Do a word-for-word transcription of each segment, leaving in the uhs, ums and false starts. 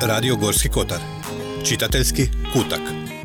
Radio Gorski Kotar. Čitateljski kutak.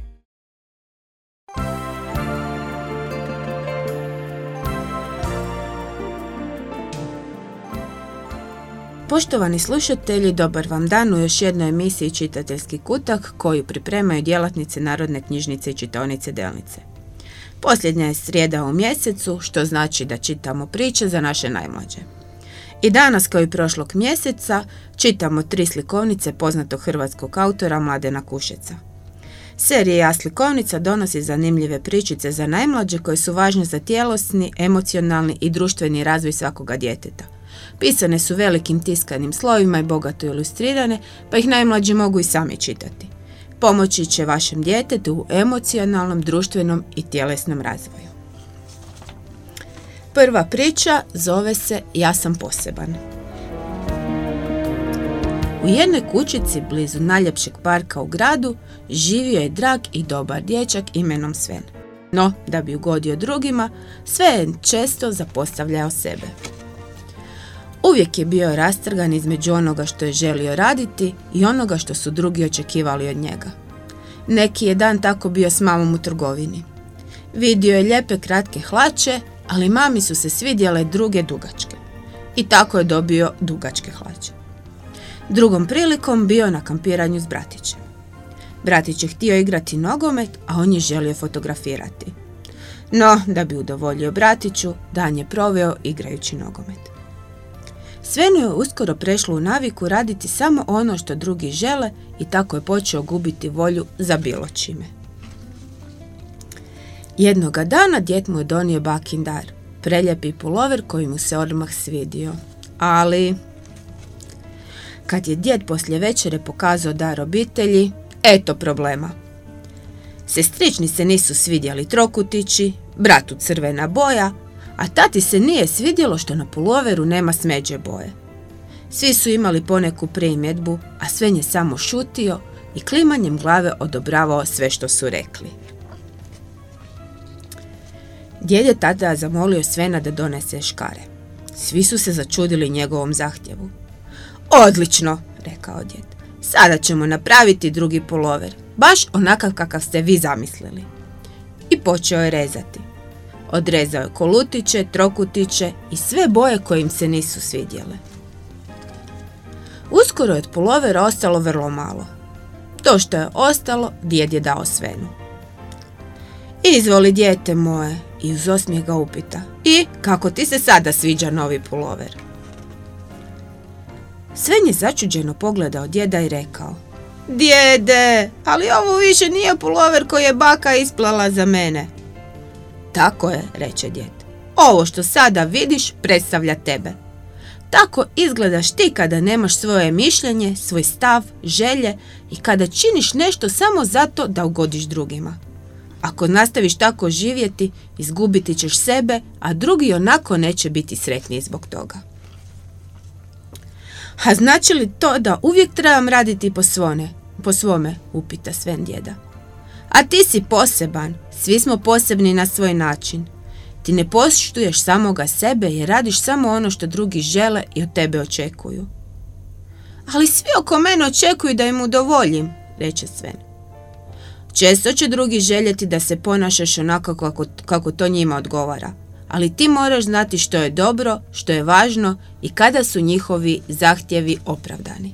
Poštovani slušatelji, dobar vam dan u još jednoj emisiji Čitateljski kutak koju pripremaju djelatnice Narodne knjižnice i čitaonice Delnice. Posljednja je srijeda u mjesecu, što znači da čitamo priče za naše najmlađe. I danas, kao i prošlog mjeseca, čitamo tri slikovnice poznatog hrvatskog autora Mladena Kušeca. Serija slikovnica donosi zanimljive pričice za najmlađe koje su važne za tjelesni, emocionalni i društveni razvoj svakoga djeteta. Pisane su velikim tiskanim slovima i bogato ilustrirane, pa ih najmlađi mogu i sami čitati. Pomoći će vašem djetetu u emocionalnom, društvenom i tjelesnom razvoju. Prva priča zove se Ja sam poseban. U jednoj kućici blizu najljepšeg parka u gradu živio je drag i dobar dječak imenom Sven. No, da bi ugodio drugima, Sven često zapostavljao sebe. Uvijek je bio rastrgan između onoga što je želio raditi i onoga što su drugi očekivali od njega. Neki je dan tako bio s mamom u trgovini. Vidio je lijepe kratke hlače, ali mami su se svidjele druge dugačke. I tako je dobio dugačke hlače. Drugom prilikom bio na kampiranju s bratićem. Bratić je htio igrati nogomet, a on je želio fotografirati. No, da bi udovoljio bratiću, dan je proveo igrajući nogomet. Svenu je uskoro prešlo u naviku raditi samo ono što drugi žele i tako je počeo gubiti volju za bilo čime. Jednoga dana djed mu je donio bakin dar, preljepi pulover koji mu se odmah svidio. Ali, kad je djed poslije večere pokazao dar obitelji, eto problema. Sestrični se nisu svidjeli trokutići, bratu crvena boja, a tati se nije svidjelo što na puloveru nema smeđe boje. Svi su imali poneku primjedbu, a Sven je samo šutio i klimanjem glave odobravao sve što su rekli. Djed je tada zamolio Svena da donese škare. Svi su se začudili njegovom zahtjevu. Odlično, rekao djed. Sada ćemo napraviti drugi pulover, baš onakav kakav ste vi zamislili. I počeo je rezati. Odrezao je kolutiće, trokutiće i sve boje koje im se nisu svidjele. Uskoro je od pulovera ostalo vrlo malo. To što je ostalo, djed je dao Svenu. Izvoli, dijete moje, i uz osmijeh ga upita. I kako ti se sada sviđa novi pulover? Sven je začuđeno pogledao djeda i rekao: Djede, ali ovo više nije pulover koji je baka isplala za mene. Tako je, reče djed. Ovo što sada vidiš predstavlja tebe. Tako izgledaš ti kada nemaš svoje mišljenje, svoj stav, želje i kada činiš nešto samo zato da ugodiš drugima. Ako nastaviš tako živjeti, izgubiti ćeš sebe, a drugi onako neće biti sretniji zbog toga. A znači li to da uvijek trebam raditi po svome, po svome, upita Sven djeda. A ti si poseban, svi smo posebni na svoj način. Ti ne poštuješ samoga sebe jer radiš samo ono što drugi žele i od tebe očekuju. Ali svi oko mene očekuju da im udovoljim, reče Sven. Često će drugi željeti da se ponašaš onako kako, kako to njima odgovara, ali ti moraš znati što je dobro, što je važno i kada su njihovi zahtjevi opravdani.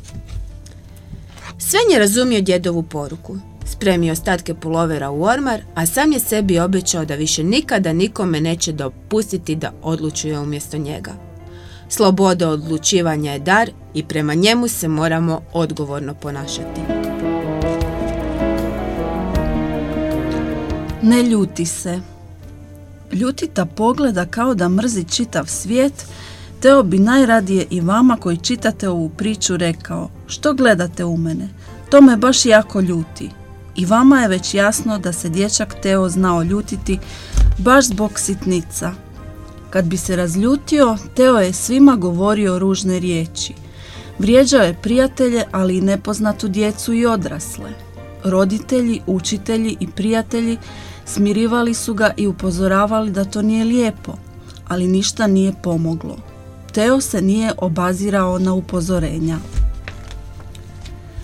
Sven je razumio djedovu poruku. Spremio ostatke pulovera u ormar, a sam je sebi obećao da više nikada nikome neće dopustiti da odlučuje umjesto njega. Sloboda odlučivanja je dar i prema njemu se moramo odgovorno ponašati. Ne ljuti se. Ljutita pogleda kao da mrzi čitav svijet, Teo bi najradije i vama koji čitate ovu priču rekao: što gledate u mene? To me baš jako ljuti. I vama je već jasno da se dječak Teo znao ljutiti baš zbog sitnica. Kad bi se razljutio, Teo je svima govorio ružne riječi. Vrijeđao je prijatelje, ali i nepoznatu djecu i odrasle. Roditelji, učitelji i prijatelji smirivali su ga i upozoravali da to nije lijepo, ali ništa nije pomoglo. Teo se nije obazirao na upozorenja.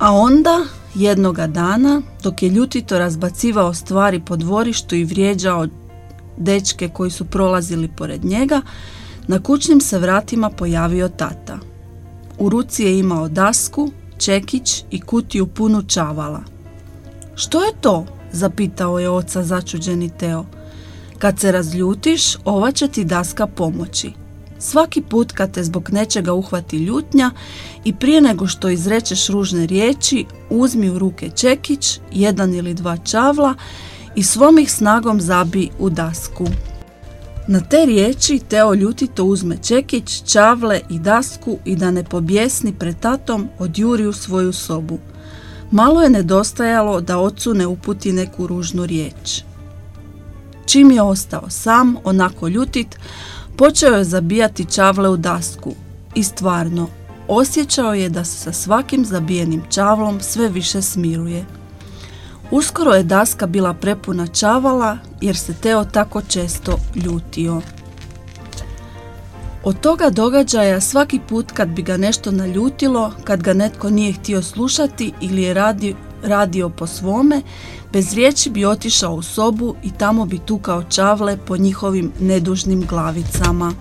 A onda, jednoga dana, dok je ljutito razbacivao stvari po dvorištu i vrijeđao dečke koji su prolazili pored njega, na kućnim se vratima pojavio tata. U ruci je imao dasku, čekić i kutiju punu čavala. Što je to? Zapitao je oca začuđeni Teo. Kad se razljutiš, ova će ti daska pomoći. Svaki put kad te zbog nečega uhvati ljutnja i prije nego što izrečeš ružne riječi, uzmi u ruke čekić, jedan ili dva čavla i svom ih snagom zabi u dasku. Na te riječi Teo ljutito uzme čekić, čavle i dasku i da ne pobjesni pred tatom odjuri u svoju sobu. Malo je nedostajalo da ocu ne uputi neku ružnu riječ. Čim je ostao sam, onako ljutit, počeo je zabijati čavle u dasku i stvarno, osjećao je da se sa svakim zabijenim čavlom sve više smiruje. Uskoro je daska bila prepuna čavala jer se Teo tako često ljutio. Od toga događaja svaki put kad bi ga nešto naljutilo, kad ga netko nije htio slušati ili je radio, radio po svome, bez riječi bi otišao u sobu i tamo bi tukao čavle po njihovim nedužnim glavicama.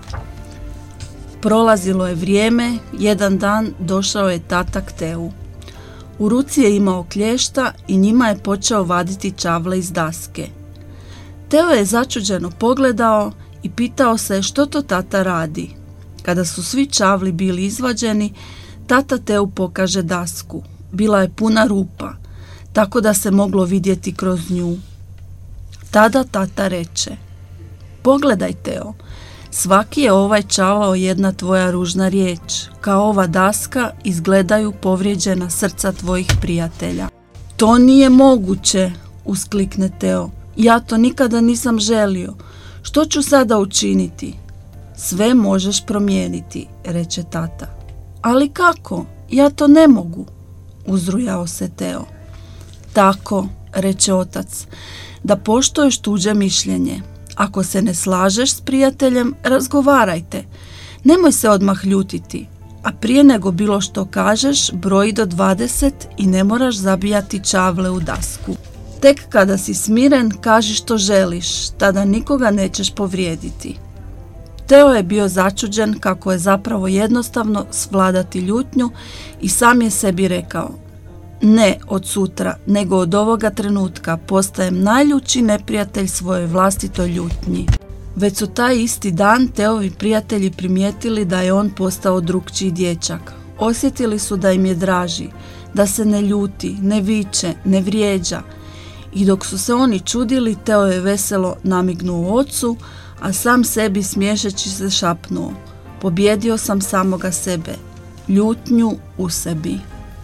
Prolazilo je vrijeme, jedan dan došao je tata k Teu. U ruci je imao klješta i njima je počeo vaditi čavle iz daske. Teo je začuđeno pogledao i pitao se što to tata radi. Kada su svi čavli bili izvađeni, tata Teu pokaže dasku. Bila je puna rupa, tako da se moglo vidjeti kroz nju. Tada tata reče: pogledaj Teo, svaki je ovaj čavao jedna tvoja ružna riječ, kao ova daska izgledaju povrijeđena srca tvojih prijatelja. To nije moguće, usklikne Teo, ja to nikada nisam želio, što ću sada učiniti? Sve možeš promijeniti, reče tata. Ali kako? Ja to ne mogu, uzrujao se Teo. Tako, reče otac, da poštuješ tuđe mišljenje. Ako se ne slažeš s prijateljem, razgovarajte. Nemoj se odmah ljutiti, a prije nego bilo što kažeš, broji do dvadeset i ne moraš zabijati čavle u dasku. Tek kada si smiren, kaži što želiš, tada nikoga nećeš povrijediti. Teo je bio začuđen kako je zapravo jednostavno svladati ljutnju i sam je sebi rekao: ne od sutra, nego od ovoga trenutka postajem najljući neprijatelj svojoj vlastitoj ljutnji. Već su taj isti dan Teovi prijatelji primijetili da je on postao drukčiji dječak. Osjetili su da im je draži, da se ne ljuti, ne viče, ne vrijeđa. I dok su se oni čudili, Teo je veselo namignuo ocu, a sam sebi smiješeći se šapnuo: pobjedio sam samoga sebe, ljutnju u sebi.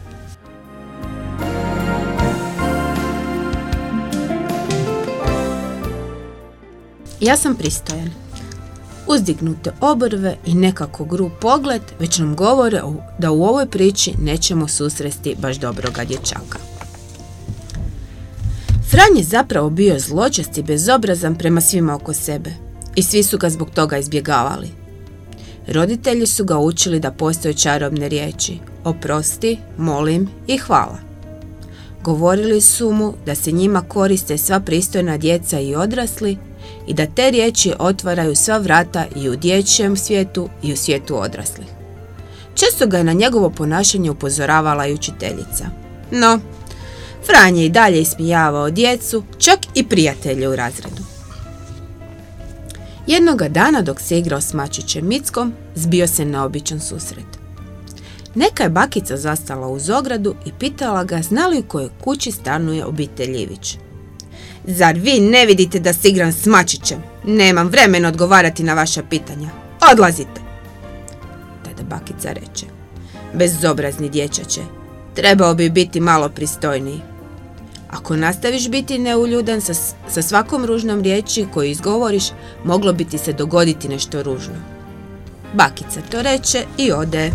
Ja sam pristojan. Uzdignute obrve i nekako grub pogled već nam govore da u ovoj priči nećemo susresti baš dobroga dječaka. Fran je zapravo bio zločest i bezobrazan prema svima oko sebe i svi su ga zbog toga izbjegavali. Roditelji su ga učili da postoje čarobne riječi: oprosti, molim i hvala. Govorili su mu da se njima koriste sva pristojna djeca i odrasli i da te riječi otvaraju sva vrata i u dječjem svijetu i u svijetu odraslih. Često ga je na njegovo ponašanje upozoravala i učiteljica. No, Fran je i dalje ismijavao djecu, čak i prijatelje u razredu. Jednoga dana dok se igrao s mačićem Mickom, zbio se neobičan susret. Neka je bakica zastala uz ogradu i pitala ga zna li u kojoj kući stanuje obitelj Ivić. Zar vi ne vidite da se igram s mačićem? Nemam vremena odgovarati na vaša pitanja. Odlazite! Tada bakica reče: bezobrazni dječače, trebao bi biti malo pristojniji. Ako nastaviš biti neuljudan sa, sa svakom ružnom riječi koju izgovoriš, moglo bi ti se dogoditi nešto ružno. Bakica to reče i ode.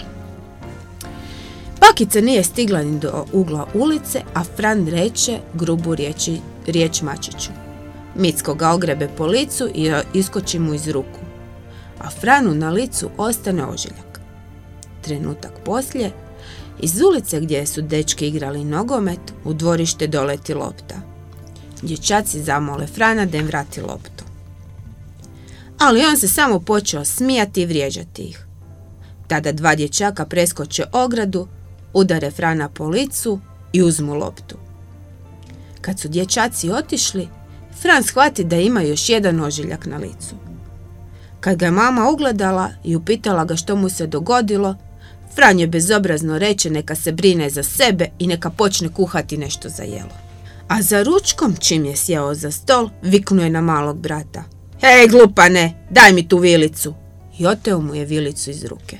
Bakica nije stigla ni do ugla ulice, a Fran reče grubu riječi, riječ mačiću. Micko ga ogrebe po licu i iskoči mu iz ruku, a Franu na licu ostane ožiljak. Trenutak poslije, Iz ulice gdje su dečki igrali nogomet, u dvorište doleti lopta. Dječaci zamole Frana da im vrati loptu. Ali on se samo počeo smijati i vrijeđati ih. Tada dva dječaka preskoče ogradu, udare Frana po licu i uzmu loptu. Kad su dječaci otišli, Fran shvati da ima još jedan ožiljak na licu. Kad ga je mama ugledala i upitala ga što mu se dogodilo, Fran je bezobrazno reče neka se brine za sebe i neka počne kuhati nešto za jelo. A za ručkom, čim je sjeo za stol, viknuo je na malog brata: "Hej, glupane, daj mi tu vilicu!" I oteo mu je vilicu iz ruke.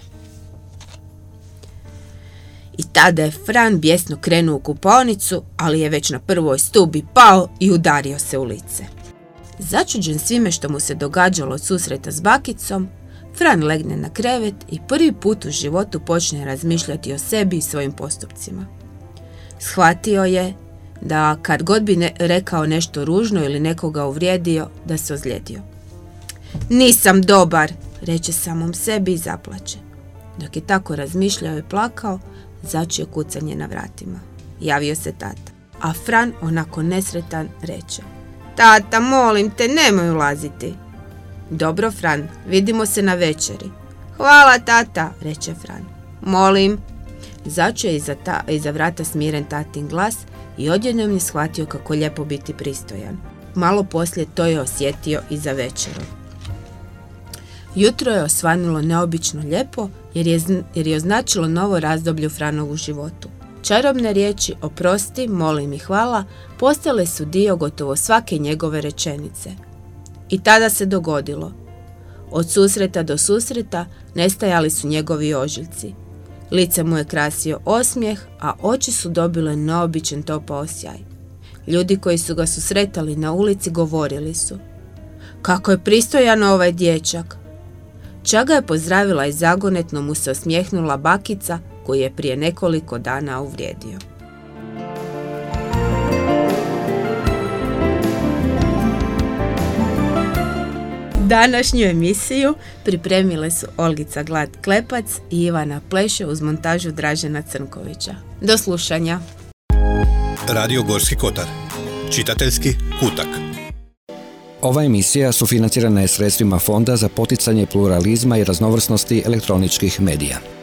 I tada je Fran bijesno krenuo u kupaonicu, ali je već na prvoj stubi pao i udario se u lice. Začuđen svime što mu se događalo od susreta s bakicom, Fran legne na krevet i prvi put u životu počne razmišljati o sebi i svojim postupcima. Shvatio je da kad god bi ne, rekao nešto ružno ili nekoga uvrijedio, da se ozlijedio. "Nisam dobar", reče samom sebi i zaplače. Dok je tako razmišljao i plakao, začuo kucanje na vratima. Javio se tata, a Fran, onako nesretan, reče: "Tata, molim te, nemoj ulaziti." "Dobro, Fran, vidimo se na večeri." "Hvala, tata", reče Fran. "Molim." Začuo je iza, ta, iza vrata smiren tatin glas i odjednom je shvatio kako lijepo biti pristojan. Malo poslije to je osjetio i za večerom. Jutro je osvanulo neobično lijepo jer je, jer je označilo novo razdoblje u Franovu životu. Čarobne riječi oprosti, molim i hvala postale su dio gotovo svake njegove rečenice. I tada se dogodilo. Od susreta do susreta nestajali su njegovi ožiljci. Lice mu je krasio osmijeh, a oči su dobile neobičan topao osjaj. Ljudi koji su ga susretali na ulici govorili su: "Kako je pristojan ovaj dječak." Čak ga je pozdravila i zagonetno mu se osmijehnula bakica koju je prije nekoliko dana uvrijedio. Današnju emisiju pripremile su Olgica Glad-Klepac i Ivana Pleše uz montažu Dražena Crnkovića. Do slušanja. Radio Gorski Kotar. Čitateljski kutak. Ova emisija sufinancirana je sredstvima Fonda za poticanje pluralizma i raznovrsnosti elektroničkih medija.